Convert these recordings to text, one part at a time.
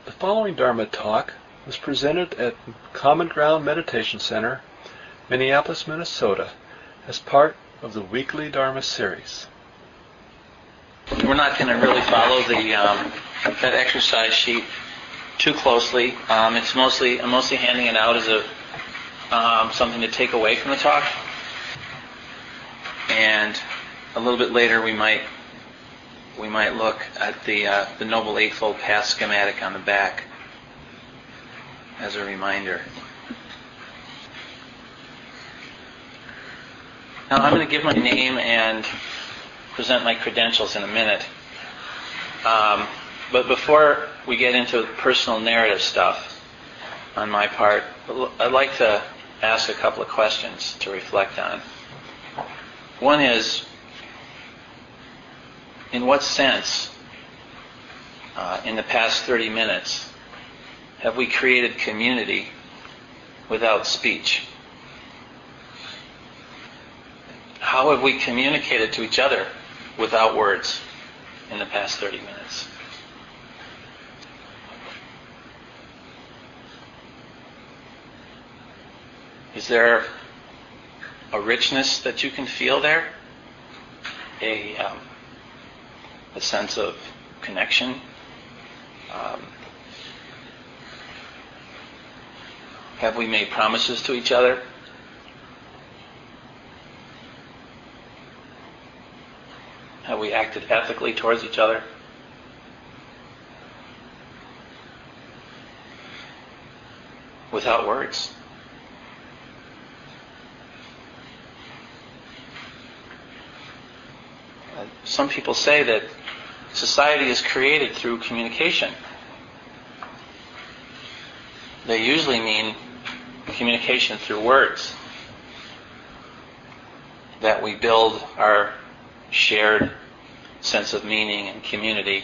The following Dharma talk was presented at Common Ground Meditation Center, Minneapolis, Minnesota, as part of the weekly Dharma series. We're not going to really follow that exercise sheet too closely. I'm mostly handing it out as something to take away from the talk. And a little bit later, we might look at the Noble Eightfold Path schematic on the back as a reminder. Now I'm going to give my name and present my credentials in a minute. But before we get into personal narrative stuff on my part, I'd like to ask a couple of questions to reflect on. One is, in what sense, in the past 30 minutes, have we created community without speech? How have we communicated to each other without words in the past 30 minutes? Is there a richness that you can feel there? A sense of connection? Have we made promises to each other? Have we acted ethically towards each other? Without words. Some people say that society is created through communication. They usually mean communication through words. That we build our shared sense of meaning and community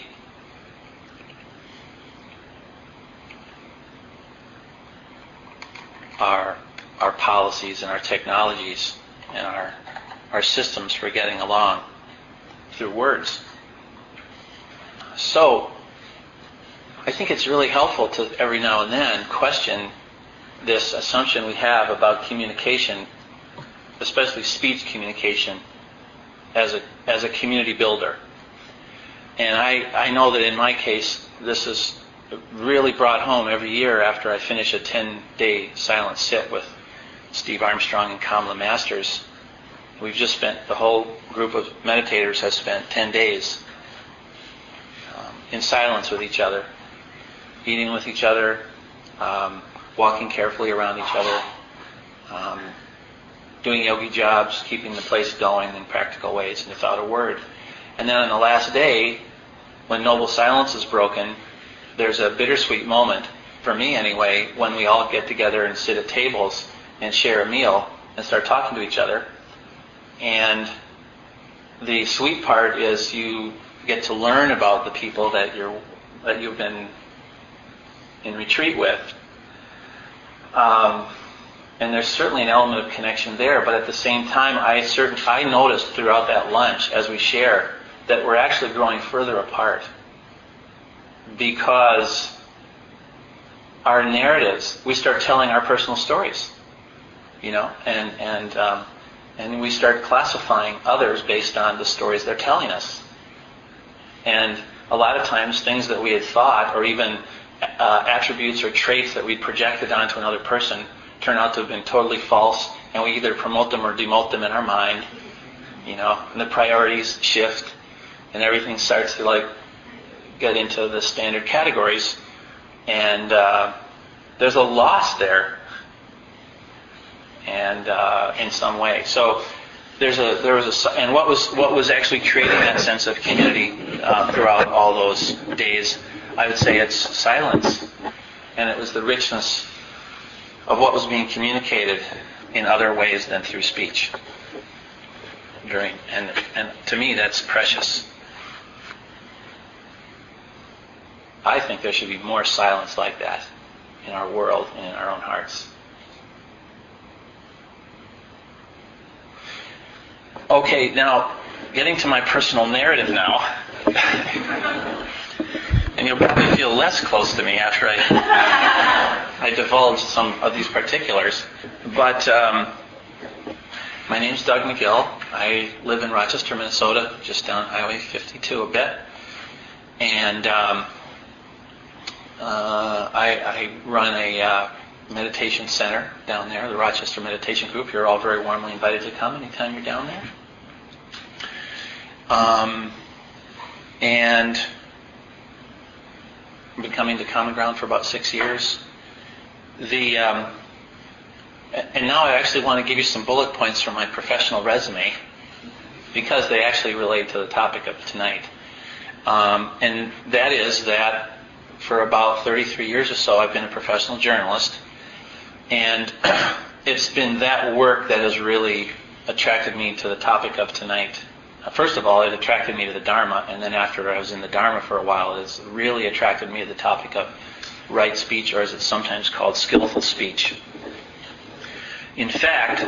our policies and our technologies and our systems for getting along through words. So I think it's really helpful to every now and then question this assumption we have about communication, especially speech communication, as a community builder. And I know that in my case, this is really brought home every year after I finish a 10-day silent sit with Steve Armstrong and Kamala Masters. We've just spent, the whole group of meditators has spent 10 days in silence with each other, eating with each other, walking carefully around each other, doing yogi jobs, keeping the place going in practical ways and without a word. And then on the last day, when noble silence is broken, there's a bittersweet moment, for me anyway, when we all get together and sit at tables and share a meal and start talking to each other. And the sweet part is you get to learn about the people that you've been in retreat with. And there's certainly an element of connection there, but at the same time, I noticed throughout that lunch, as we share, that we're actually growing further apart. Because our narratives, we start telling our personal stories, and we start classifying others based on the stories they're telling us. And a lot of times, things that we had thought, or even attributes or traits that we'd projected onto another person, turn out to have been totally false, and we either promote them or demote them in our mind, and the priorities shift, and everything starts to get into the standard categories, and there's a loss there, and in some way. So and what was actually creating that sense of community throughout all those days? I would say it's silence, and it was the richness of what was being communicated in other ways than through speech. And to me, that's precious. I think there should be more silence like that in our world and in our own hearts. Okay, now getting to my personal narrative now. And you'll probably feel less close to me after I divulge some of these particulars. But my name's Doug McGill. I live in Rochester, Minnesota, just down Highway 52 a bit. And I run a meditation center down there, the Rochester Meditation Group. You're all very warmly invited to come anytime you're down there. And I've been coming to Common Ground for about 6 years. And now I actually want to give you some bullet points from my professional resume because they actually relate to the topic of tonight. And that is that for about 33 years or so, I've been a professional journalist. And it's been that work that has really attracted me to the topic of tonight. First of all, it attracted me to the Dharma, and then after I was in the Dharma for a while, it's really attracted me to the topic of right speech, or as it's sometimes called, skillful speech. In fact,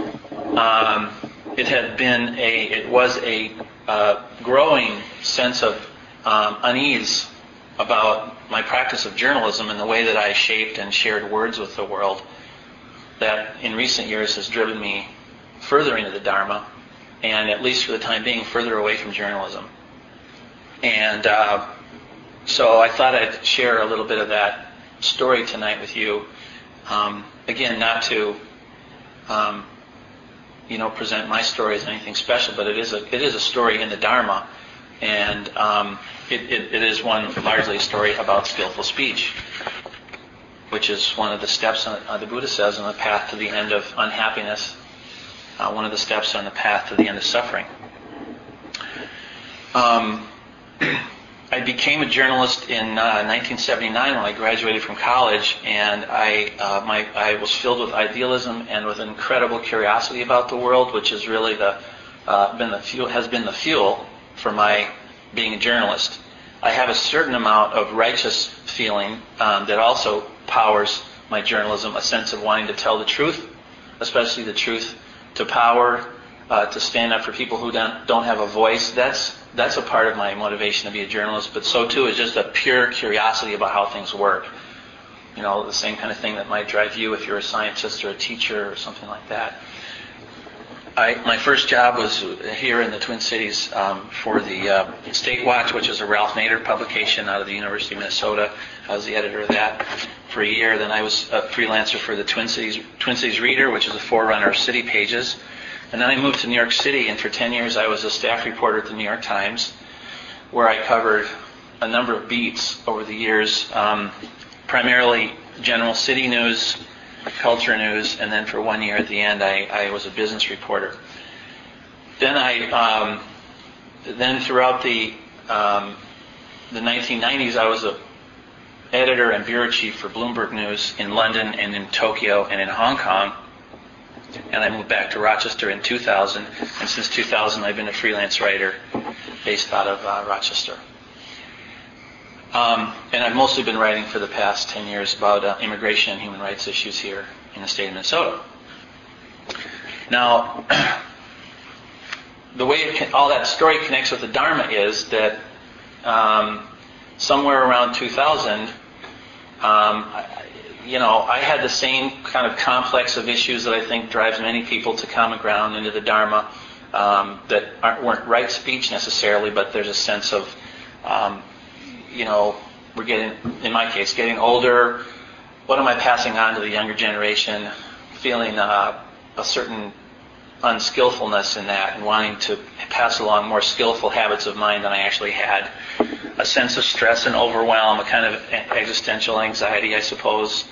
it was a growing sense of unease about my practice of journalism and the way that I shaped and shared words with the world that in recent years has driven me further into the Dharma, and at least for the time being, further away from journalism. And so I thought I'd share a little bit of that story tonight with you. Again, not to present my story as anything special, but it is a story in the Dharma, and it is one largely a story about skillful speech, which is one of the steps the Buddha says on the path to the end of unhappiness. One of the steps on the path to the end of suffering. I became a journalist in 1979 when I graduated from college, and I was filled with idealism and with incredible curiosity about the world, which is really has been the fuel for my being a journalist. I have a certain amount of righteous feeling that also powers my journalism, a sense of wanting to tell the truth, especially the truth to power, to stand up for people who don't have a voice. That's a part of my motivation to be a journalist, but so too is just a pure curiosity about how things work. The same kind of thing that might drive you if you're a scientist or a teacher or something like that. My first job was here in the Twin Cities for the State Watch, which is a Ralph Nader publication out of the University of Minnesota. I was the editor of that for a year. Then I was a freelancer for the Twin Cities Reader, which is a forerunner of City Pages. And then I moved to New York City, and for 10 years I was a staff reporter at the New York Times, where I covered a number of beats over the years, primarily general city news, culture news, and then for 1 year at the end I was a business reporter. Then throughout the 1990s I was a editor and bureau chief for Bloomberg News in London and in Tokyo and in Hong Kong. And I moved back to Rochester in 2000, and since 2000 I've been a freelance writer based out of Rochester. And I've mostly been writing for the past 10 years about immigration and human rights issues here in the state of Minnesota. Now, the way all that story connects with the Dharma is that somewhere around 2000, I had the same kind of complex of issues that I think drives many people to Common Ground, into the Dharma, that weren't right speech necessarily, but there's a sense of, we're getting, in my case, getting older. What am I passing on to the younger generation? Feeling a certain unskillfulness in that, and wanting to pass along more skillful habits of mind than I actually had. A sense of stress and overwhelm, a kind of existential anxiety, I suppose.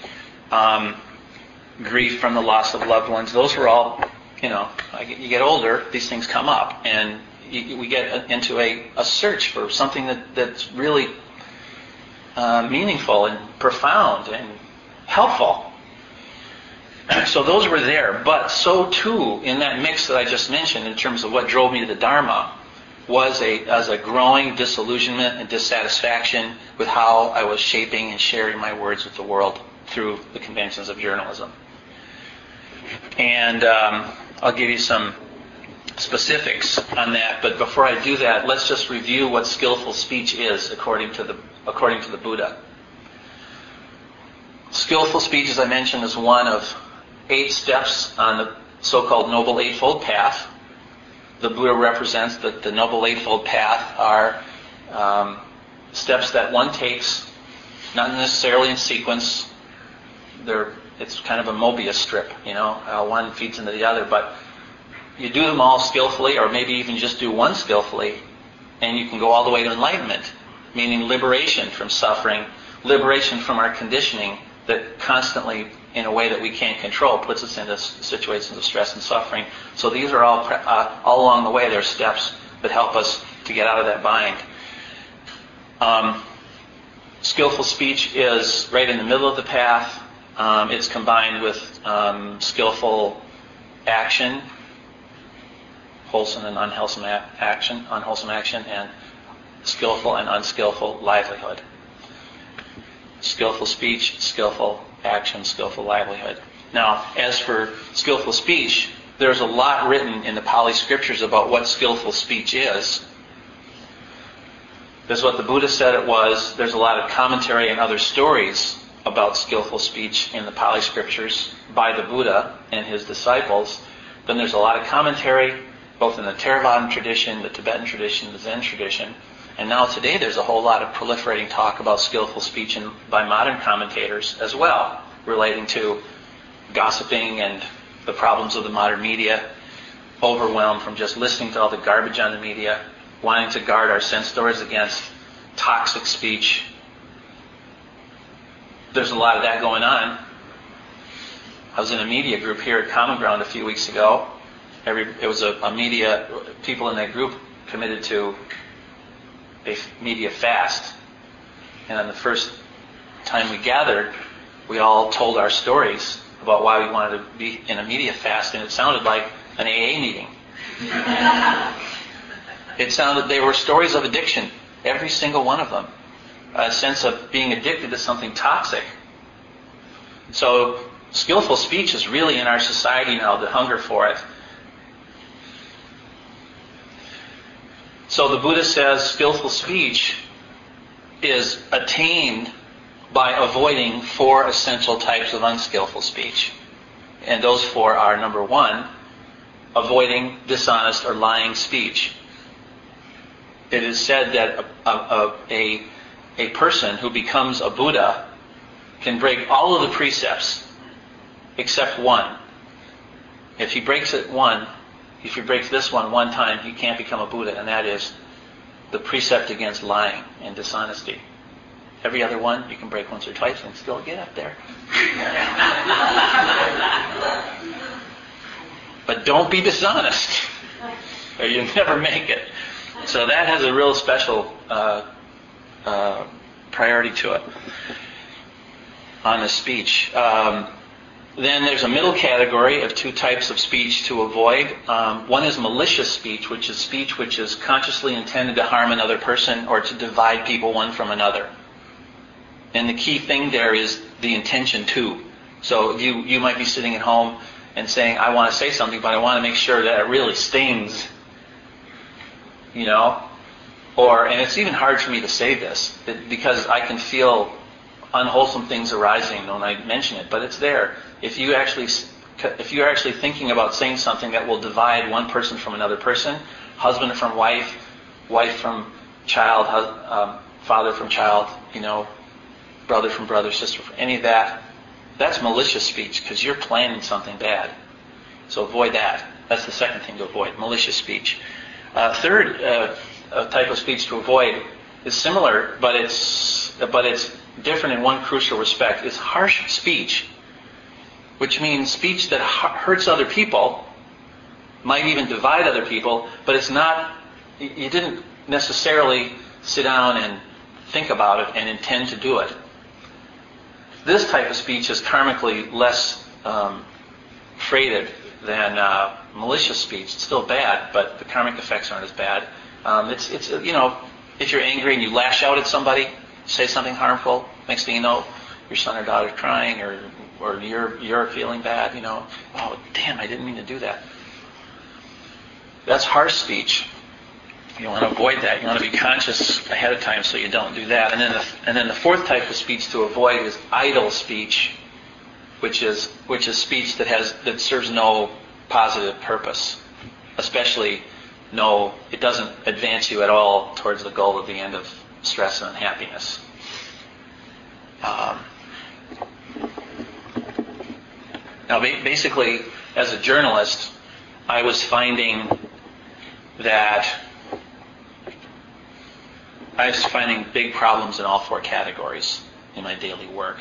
Grief from the loss of loved ones. Those were all, you get older, these things come up, and we get into a search for something that's really meaningful and profound and helpful. So those were there, but so too, in that mix that I just mentioned, in terms of what drove me to the Dharma, was a growing disillusionment and dissatisfaction with how I was shaping and sharing my words with the world through the conventions of journalism. And I'll give you some specifics on that, but before I do that, let's just review what skillful speech is according to the Buddha. Skillful speech, as I mentioned, is one of 8 steps on the so-called Noble Eightfold Path. The Buddha represents that the Noble Eightfold Path are steps that one takes, not necessarily in sequence. It's kind of a Mobius strip, one feeds into the other, but you do them all skillfully, or maybe even just do one skillfully, and you can go all the way to enlightenment, meaning liberation from suffering, liberation from our conditioning that constantly, in a way that we can't control, puts us into situations of stress and suffering. So these are all along the way, there are steps that help us to get out of that bind. Skillful speech is right in the middle of the path. It's combined with skillful action, wholesome and unwholesome action, and skillful and unskillful livelihood. Skillful speech, skillful action, skillful livelihood. Now, as for skillful speech, there's a lot written in the Pali Scriptures about what skillful speech is. This is what the Buddha said it was. There's a lot of commentary and other stories about skillful speech in the Pali Scriptures by the Buddha and his disciples. Then there's a lot of commentary, both in the Theravadan tradition, the Tibetan tradition, the Zen tradition. And now today there's a whole lot of proliferating talk about skillful speech by modern commentators as well, relating to gossiping and the problems of the modern media, overwhelmed from just listening to all the garbage on the media, wanting to guard our sense doors against toxic speech. There's a lot of that going on. I was in a media group here at Common Ground a few weeks ago. It was a media, people in that group committed to a media fast. And on the first time we gathered, we all told our stories about why we wanted to be in a media fast, and it sounded like an AA meeting. They were stories of addiction, every single one of them. A sense of being addicted to something toxic. So skillful speech is really in our society now, the hunger for it. So the Buddha says skillful speech is attained by avoiding 4 essential types of unskillful speech. And those 4 are, number 1, avoiding dishonest or lying speech. It is said that a person who becomes a Buddha can break all of the precepts except one. If he breaks this one time, he can't become a Buddha, and that is the precept against lying and dishonesty. Every other one you can break once or twice and still get up there. But don't be dishonest, or you'll never make it. So that has a real special priority to it on the speech. Then there's a middle category of 2 types of speech to avoid. One is malicious speech, which is consciously intended to harm another person or to divide people one from another. And the key thing there is the intention too. So you might be sitting at home and saying, I want to say something, but I want to make sure that it really stings. And it's even hard for me to say this, because I can feel unwholesome things arising when I mention it, but it's there. If you're actually thinking about saying something that will divide one person from another person, husband from wife, wife from child, father from child, brother from brother, sister from any of that, that's malicious speech, because you're planning something bad. So avoid that. That's the second thing to avoid, malicious speech. Third type of speech to avoid is similar, but it's different in one crucial respect. It's harsh speech, which means speech that hurts other people, might even divide other people, but it's not, you didn't necessarily sit down and think about it and intend to do it. This type of speech is karmically less freighted than malicious speech. It's still bad, but the karmic effects aren't as bad. If you're angry and you lash out at somebody, say something harmful, next thing you know, your son or daughter's crying, or you're feeling bad. Oh, damn! I didn't mean to do that. That's harsh speech. You want to avoid that. You want to be conscious ahead of time so you don't do that. And then the fourth type of speech to avoid is idle speech, which is speech that serves no positive purpose, especially it doesn't advance you at all towards the goal of the end of stress and unhappiness. Now, basically, as a journalist, I was finding big problems in all four categories in my daily work.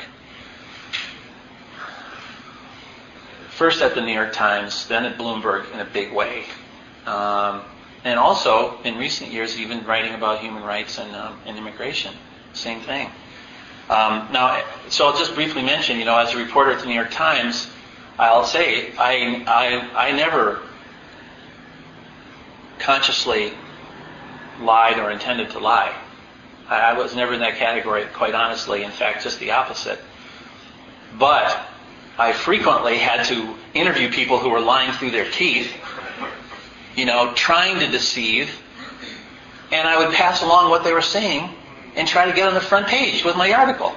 First at the New York Times, then at Bloomberg in a big way. And also, in recent years, even writing about human rights and immigration. Same thing. So I'll just briefly mention, as a reporter at the New York Times, I'll say I never consciously lied or intended to lie. I was never in that category, quite honestly. In fact, just the opposite. But I frequently had to interview people who were lying through their teeth, trying to deceive, and I would pass along what they were saying and try to get on the front page with my article.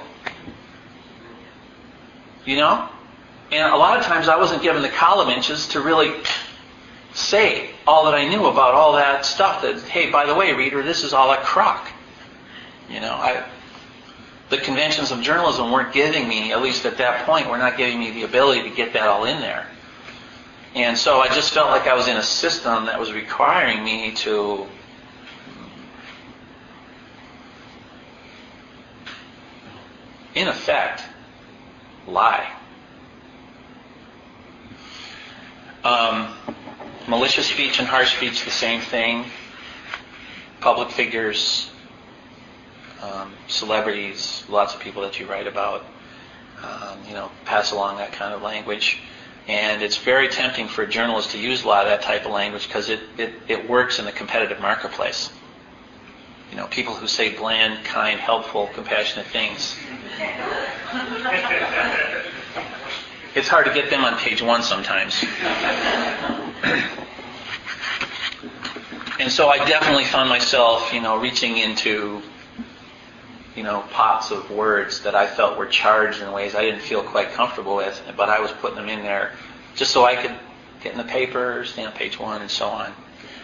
And a lot of times I wasn't given the column inches to really say all that I knew about all that stuff that, hey, by the way, reader, this is all a crock. The conventions of journalism weren't giving me, at least at that point, were not giving me the ability to get that all in there. And so I just felt like I was in a system that was requiring me to in effect, lie. Malicious speech and harsh speech, the same thing. Public figures, celebrities, lots of people that you write about, pass along that kind of language. And it's very tempting for a journalist to use a lot of that type of language because it works in the competitive marketplace. People who say bland, kind, helpful, compassionate things. It's hard to get them on page one sometimes. And so I definitely found myself, reaching into, pots of words that I felt were charged in ways I didn't feel quite comfortable with, but I was putting them in there just so I could get in the paper, stay on page one, and so on.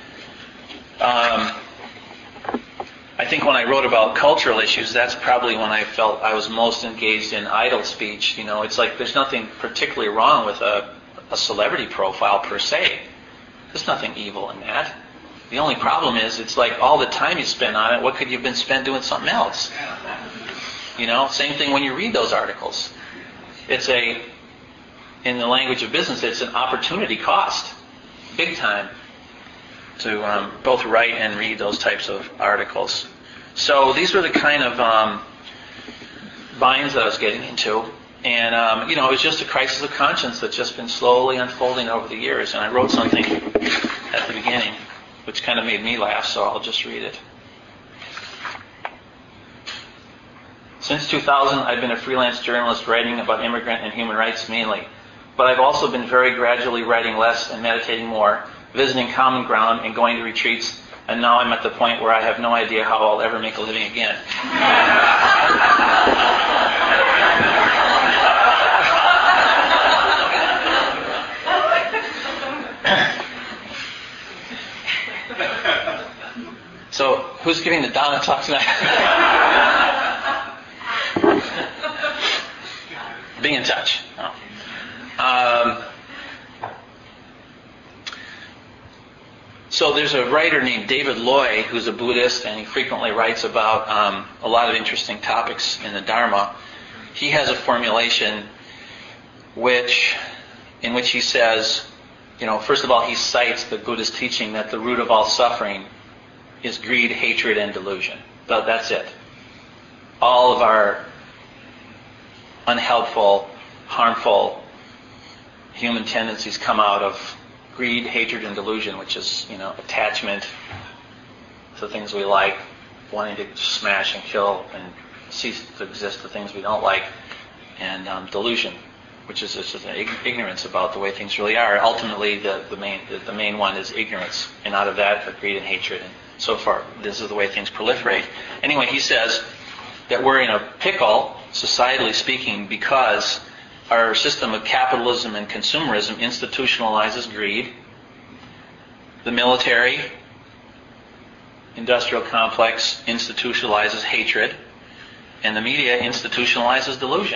I think when I wrote about cultural issues, that's probably when I felt I was most engaged in idle speech. It's like there's nothing particularly wrong with a celebrity profile per se. There's nothing evil in that. The only problem is it's like all the time you spend on it, what could you have been spent doing something else? Same thing when you read those articles. In the language of business, it's an opportunity cost, big time, to both write and read those types of articles. So these were the kind of binds that I was getting into. And, it was just a crisis of conscience that's just been slowly unfolding over the years. And I wrote something at the beginning, which kind of made me laugh, so I'll just read it. Since 2000, I've been a freelance journalist writing about immigrant and human rights mainly. But I've also been very gradually writing less and meditating more, visiting Common Ground and going to retreats, and now I'm at the point where I have no idea how I'll ever make a living again. So, who's giving the Donna talk tonight? Be in touch. So there's a writer named David Loy who's a Buddhist, and he frequently writes about a lot of interesting topics in the Dharma. He has a formulation in which he says, first of all, he cites the Buddhist teaching that the root of all suffering is greed, hatred, and delusion. That's it. All of our unhelpful, harmful human tendencies come out of greed, hatred, and delusion, which is, attachment to things we like, wanting to smash and kill and cease to exist to things we don't like, and delusion, which is just an ignorance about the way things really are. Ultimately, the main one is ignorance, and out of that, greed and hatred, and so far, this is the way things proliferate. Anyway, he says that we're in a pickle, societally speaking, because our system of capitalism and consumerism institutionalizes greed. The military industrial complex institutionalizes hatred, and the media institutionalizes delusion.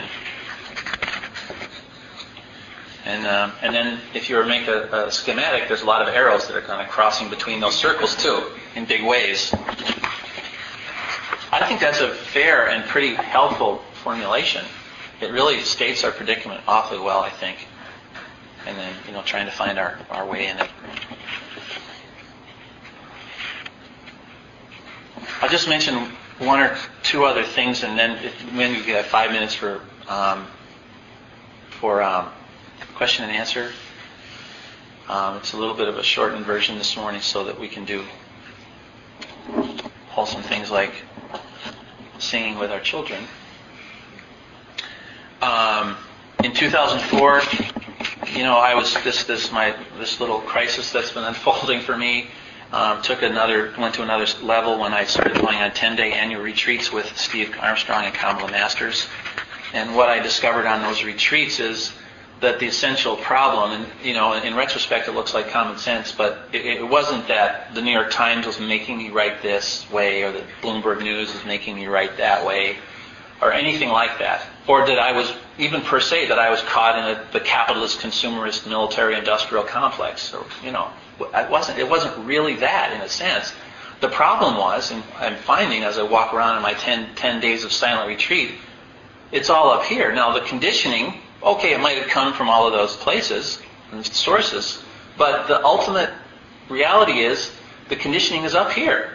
And then if you were to make a schematic, there's a lot of arrows that are kind of crossing between those circles too, in big ways. I think that's a fair and pretty helpful formulation. It really states our predicament awfully well, I think. And then, trying to find our way in it. I'll just mention one or two other things, and then maybe we have 5 minutes for question and answer. It's a little bit of a shortened version this morning so that we can do wholesome things like singing with our children. In 2004, I was this little crisis that's been unfolding for me. Went to another level when I started going on 10-day annual retreats with Steve Armstrong and Kamala Masters. And what I discovered on those retreats is that the essential problem, and in retrospect it looks like common sense, but it wasn't that the New York Times was making me write this way, or the Bloomberg News was making me write that way, or anything like that, or that I was even per se that I was caught in the capitalist, consumerist, military-industrial complex. So it wasn't really that in a sense. The problem was, and I'm finding as I walk around in my 10 days of silent retreat, it's all up here. Now the conditioning, okay, it might have come from all of those places and sources, but the ultimate reality is the conditioning is up here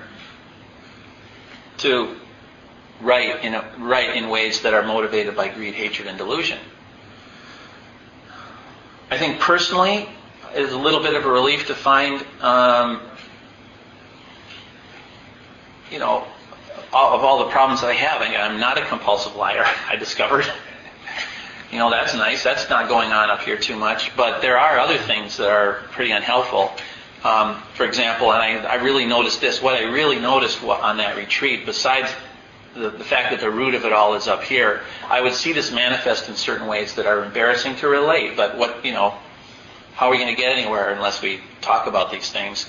to write in ways that are motivated by greed, hatred, and delusion. I think personally, it is a little bit of a relief to find, of all the problems that I have, I'm not a compulsive liar, I discovered. That's nice. That's not going on up here too much. But there are other things that are pretty unhelpful. For example, and I really noticed this. What I really noticed on that retreat, besides the fact that the root of it all is up here, I would see this manifest in certain ways that are embarrassing to relate. But how are we going to get anywhere unless we talk about these things?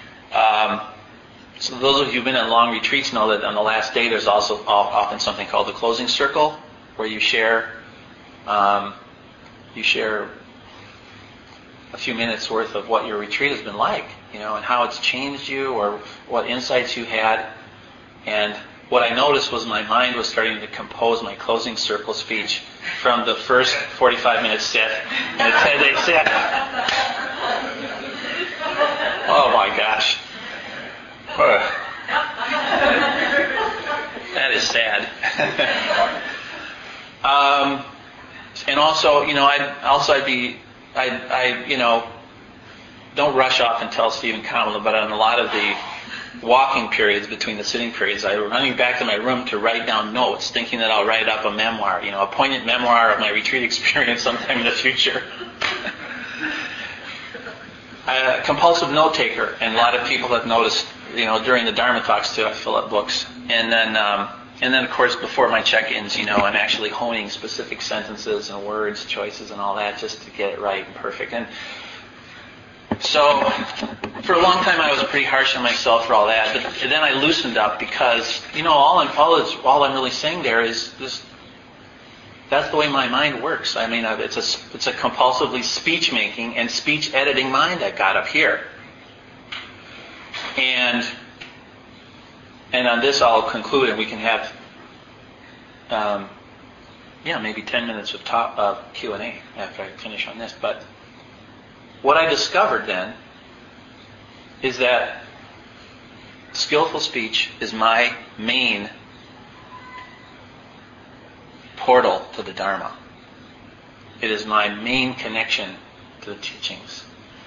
So those of you who've been on long retreats know that on the last day there's also often something called the closing circle, where you share a few minutes worth of what your retreat has been like, and how it's changed you, or what insights you had. And what I noticed was my mind was starting to compose my closing circle speech from the first 45-minute sit and a 10-day sit. Oh my gosh. That is sad. And also, I don't rush off and tell Steve and Kamala, but on a lot of the walking periods between the sitting periods, I'm running back to my room to write down notes, thinking that I'll write up a memoir, a poignant memoir of my retreat experience sometime in the future. I'm a compulsive note taker, and a lot of people have noticed, during the Dharma talks too, I fill up books. And then, of course, before my check-ins, I'm actually honing specific sentences and words, choices, and all that just to get it right and perfect. And so, for a long time, I was pretty harsh on myself for all that. But then I loosened up because, all I'm really saying there is this. That's the way my mind works. I mean, it's a compulsively speech-making and speech-editing mind I've got up here. And on this I'll conclude, and we can have, maybe 10 minutes of Q&A after I finish on this. But what I discovered then is that skillful speech is my main portal to the Dharma. It is my main connection to the teachings.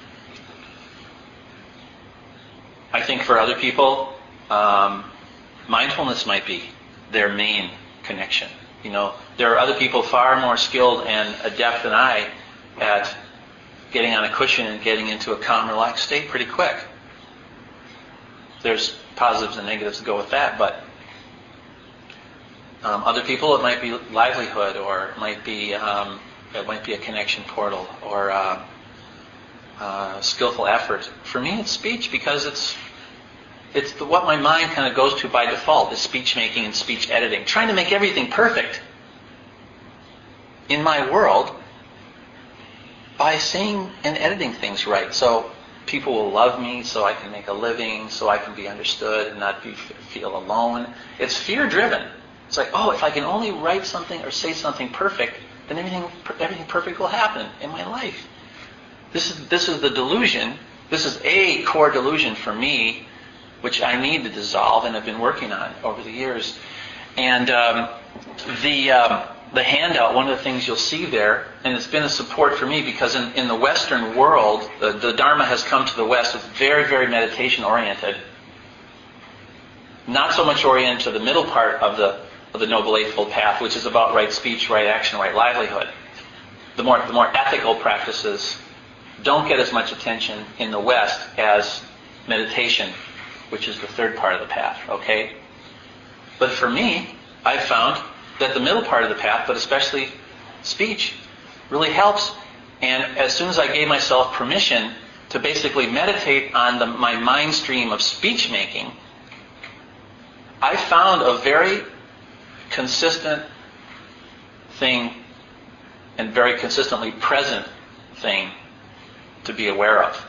I think for other people, mindfulness might be their main connection There are other people far more skilled and adept than I at getting on a cushion and getting into a calm, relaxed state pretty quick. There's positives and negatives to go with that, but other people, it might be livelihood, or it might be a connection portal, or skillful effort. For me, it's speech, because it's what my mind kind of goes to by default, is speech making and speech editing, trying to make everything perfect in my world by saying and editing things right. So people will love me, so I can make a living, so I can be understood and not feel alone. It's fear-driven. It's like, if I can only write something or say something perfect, then everything perfect will happen in my life. This is the delusion. This is a core delusion for me, which I need to dissolve and have been working on over the years. And the handout, one of the things you'll see there, and it's been a support for me, because in the Western world, the Dharma has come to the West. It's very, very meditation-oriented. Not so much oriented to the middle part of the Noble Eightfold Path, which is about right speech, right action, right livelihood. The more ethical practices don't get as much attention in the West as meditation, which is the third part of the path, okay? But for me, I've found that the middle part of the path, but especially speech, really helps. And as soon as I gave myself permission to basically meditate on my mind stream of speech making, I found a very consistent thing and very consistently present thing to be aware of.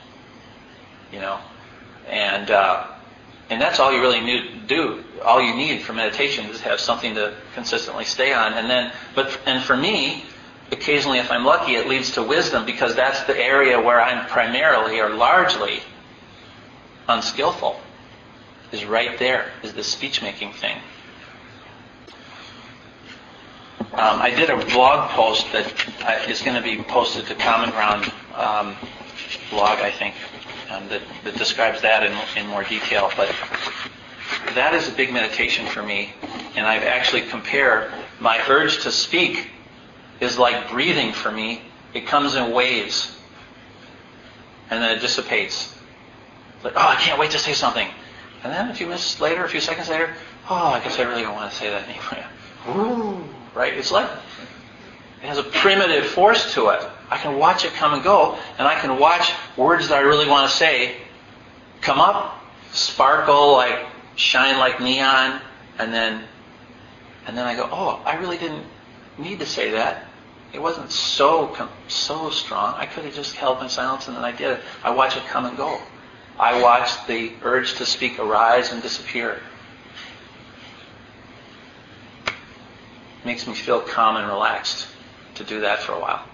And that's all you really need to do. All you need for meditation is have something to consistently stay on. And for me, occasionally, if I'm lucky, it leads to wisdom, because that's the area where I'm primarily or largely unskillful. Is right there, is the speech-making thing. I did a blog post that is going to be posted to Common Ground blog, I think, that describes that in more detail. But that is a big meditation for me. And I've actually compared my urge to speak is like breathing for me. It comes in waves, and then it dissipates. It's like, I can't wait to say something. And then a few seconds later, I guess I really don't want to say that anymore. Ooh, right? It's like, it has a primitive force to it. I can watch it come and go, and I can watch words that I really want to say come up, sparkle, shine like neon, and then I go, I really didn't need to say that. It wasn't so strong. I could have just held my silence, and then I did it. I watch it come and go. I watch the urge to speak arise and disappear. It makes me feel calm and relaxed to do that for a while.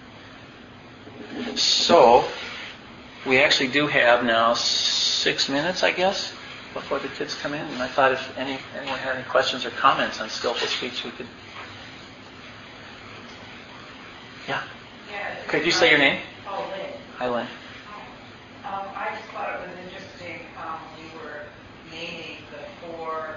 So, we actually do have now 6 minutes, I guess, before the kids come in. And I thought if anyone had any questions or comments on skillful speech, we could... Yeah? Could you say your name? Lynn. Hi, Lynn. I just thought it was interesting. You were naming the four,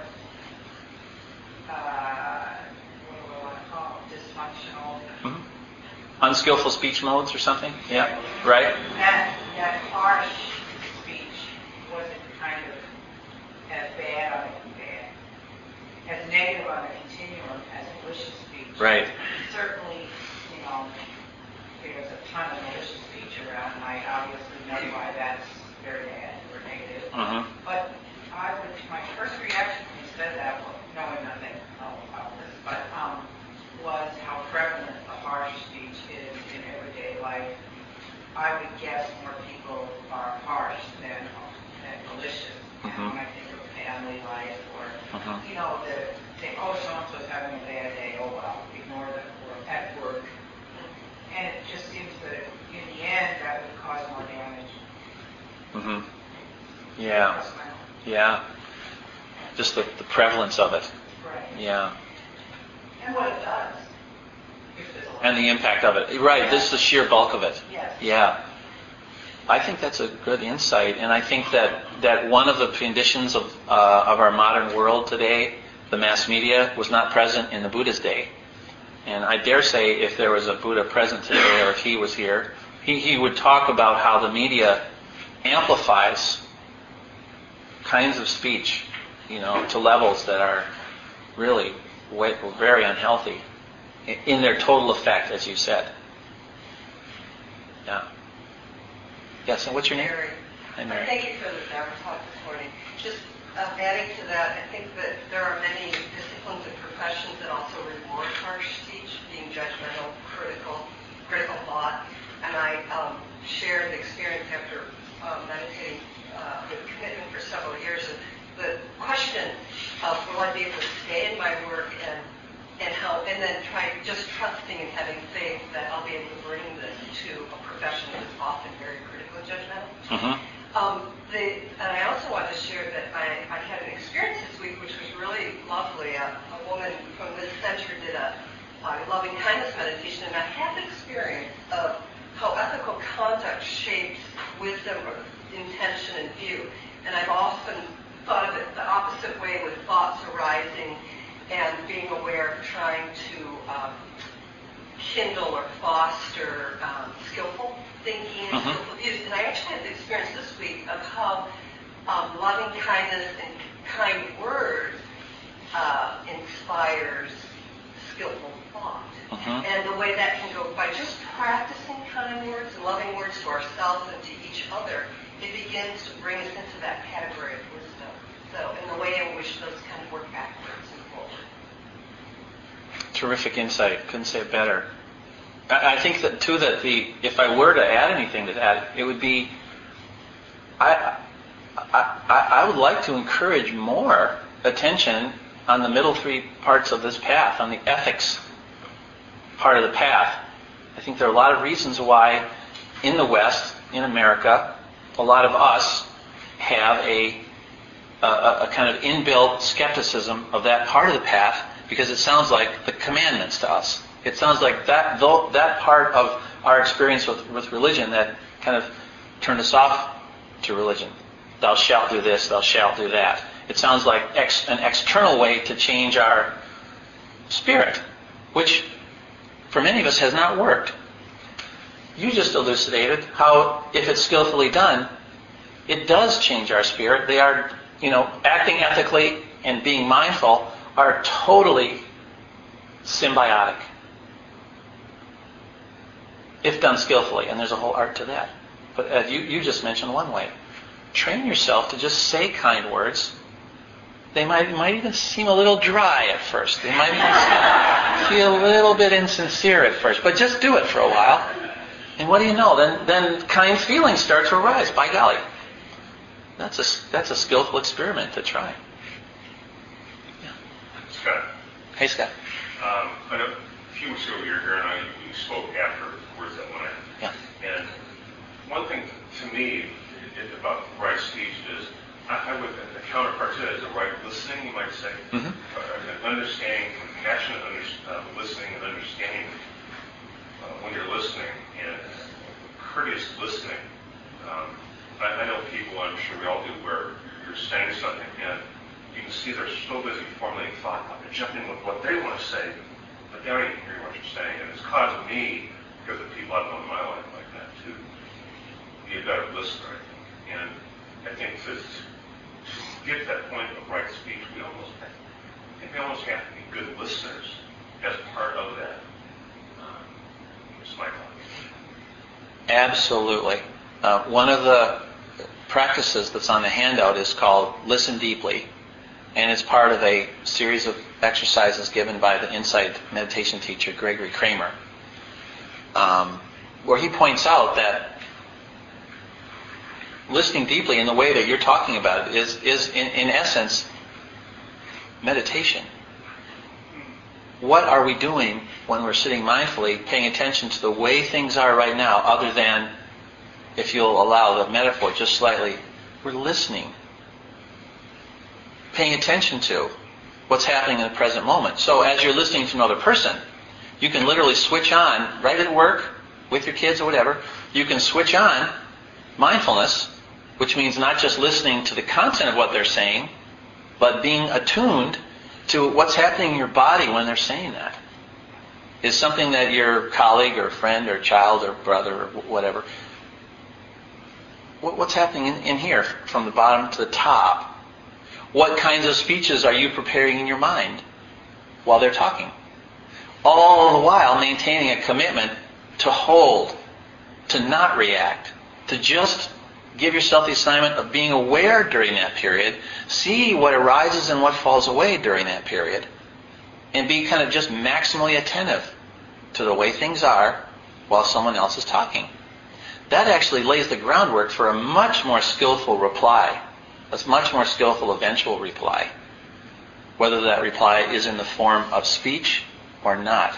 what do I want to call them, dysfunctional. Mm-hmm. Unskillful speech modes or something? Yeah, right? That harsh speech wasn't kind of as bad as negative on the continuum as malicious speech. Right. Certainly, there's a ton of malicious speech around, and I obviously know why that's very bad or negative. Mm-hmm. But my first reaction when you said that, knowing nothing about this, but was how prevalent the harsh speech is in everyday life. I would guess more people are harsh than malicious. Mm-hmm. When I think of family life, or Mm-hmm. they think, so-and-so's having a bad day. Oh well, ignore them. Or at work. And it just seems that in the end, that would cause more damage. Mm-hmm. Yeah. Just the prevalence of it. Right. Yeah. And what it does. And the impact of it. Right, this is the sheer bulk of it. Yes. Yeah. I think that's a good insight, and I think that one of the conditions of our modern world today, the mass media was not present in the Buddha's day. And I dare say if there was a Buddha present today, or if he was here, he would talk about how the media amplifies kinds of speech, to levels that are really very unhealthy in their total effect, as you said. Yeah. Yes, and what's your name? Mary. Hi, Mary. Thank you for the talk this morning. Just adding to that, I think that there are many disciplines and professions that also reward harsh speech, being judgmental, critical thought. And I shared the experience after meditating with commitment for several years. The question of will I be able to stay in my work and help, and then just trusting and having faith that I'll be able to bring this to a profession that is often very critical and judgmental. Mm-hmm. And I also want to share that I had an experience this week which was really lovely. A woman from this center did a loving kindness meditation, and I had the experience of how ethical conduct shapes wisdom or intention and view. And I've often thought of it the opposite way, with thoughts arising and being aware of trying to kindle or foster skillful thinking and skillful views. And I actually had the experience this week of how loving kindness and kind words inspires skillful thought. And the way that can go by just practicing kind words and loving words to ourselves and to each other, it begins to bring us into that category of wisdom. So in the way in which those kind of work backwards and forward. Terrific insight. Couldn't say it better. I think that too that if I were to add anything to that, it would be I would like to encourage more attention on the middle three parts of this path, on the ethics part of the path. I think there are a lot of reasons why in the West, in America, a lot of us have a kind of inbuilt skepticism of that part of the path, because it sounds like the commandments to us. It sounds like that part of our experience with religion that kind of turned us off to religion. Thou shalt do this, thou shalt do that. It sounds like an external way to change our spirit, which for many of us has not worked. You just elucidated how, if it's skillfully done, it does change our spirit. They are, acting ethically and being mindful are totally symbiotic, if done skillfully, and there's a whole art to that. But as you just mentioned one way, train yourself to just say kind words. They might even seem a little dry at first. They might even feel a little bit insincere at first, but just do it for a while. And what do you know? Then kind feelings start to arise. By golly, that's a skillful experiment to try. Yeah. Scott. Hey, Scott. I know a few weeks ago you were here and you spoke afterwards that one. Yeah. And one thing to me about right speech is I would the counterpart to that is a right listening, you might say. Mm-hmm. An understanding, compassionate listening and understanding when you're listening, and courteous listening. I know people, I'm sure we all do, where you're saying something and you can see they're so busy formulating thought, they're jumping with what they want to say, but they don't even hear what you're saying. And it's caused me, because of people I've known in my life like that, to be a better listener, I think. And I think to get to that point of right speech, we almost have to be good listeners as part of that. It's my thought. Absolutely. One of the practices that's on the handout is called Listen Deeply, and it's part of a series of exercises given by the Insight meditation teacher Gregory Kramer, where he points out that listening deeply in the way that you're talking about it is in essence meditation. What are we doing when we're sitting mindfully, paying attention to the way things are right now, other than, if you'll allow the metaphor just slightly, we're listening, paying attention to what's happening in the present moment. So as you're listening to another person, you can literally switch on, right at work, with your kids or whatever, you can switch on mindfulness, which means not just listening to the content of what they're saying, but being attuned to what's happening in your body when they're saying that. Is something that your colleague or friend or child or brother or whatever, what's happening in here from the bottom to the top? What kinds of speeches are you preparing in your mind while they're talking? All the while maintaining a commitment to hold, to not react, to just give yourself the assignment of being aware during that period, see what arises and what falls away during that period, and be kind of just maximally attentive to the way things are while someone else is talking. That actually lays the groundwork for a much more skillful reply, a much more skillful eventual reply, whether that reply is in the form of speech or not.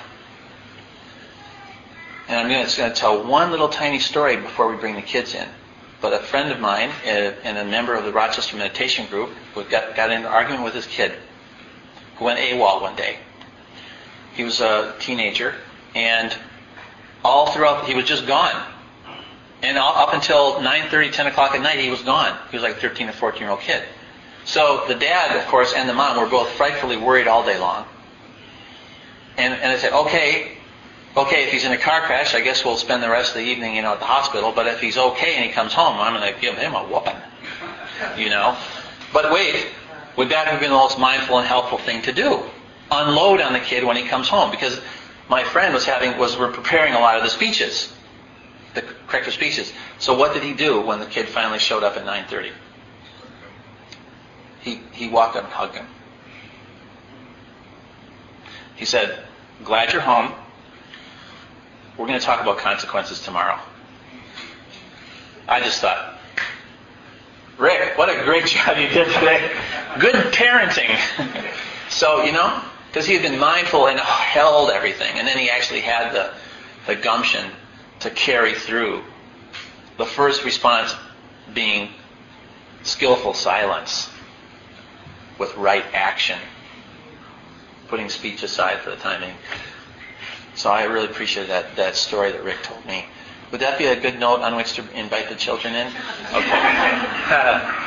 And I'm just going to tell one little tiny story before we bring the kids in. But a friend of mine and a member of the Rochester Meditation Group got into an argument with his kid who went AWOL one day. He was a teenager, and all throughout, he was just gone. And up until 9:30, 10 o'clock at night, he was gone. He was like a 13 or 14-year-old kid. So the dad, of course, and the mom were both frightfully worried all day long. And they said, okay, if he's in a car crash, I guess we'll spend the rest of the evening, at the hospital. But if he's okay and he comes home, I'm going to give him a whooping, But wait, would that have been the most mindful and helpful thing to do? Unload on the kid when he comes home, because my friend was preparing a lot of the speeches, the corrective speeches. So what did he do when the kid finally showed up at 9:30? He walked up and hugged him. He said, "Glad you're home. We're going to talk about consequences tomorrow." I just thought, Rick, what a great job you did today. Good parenting. So, because he had been mindful and held everything, and then he actually had the gumption to carry through. The first response being skillful silence with right action, putting speech aside for the time being. So I really appreciate that story that Rick told me. Would that be a good note on which to invite the children in? Okay.